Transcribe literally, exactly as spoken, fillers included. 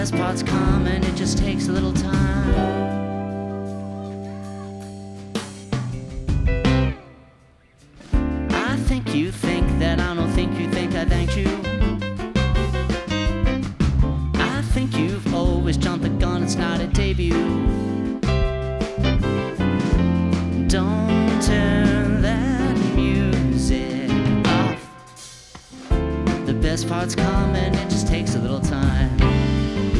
best part's coming, it just takes a little time. I think you think that I don't think you think I thanked you. I think you've always jumped the gun, it's not a debut. Don't turn that music off. The best part's coming.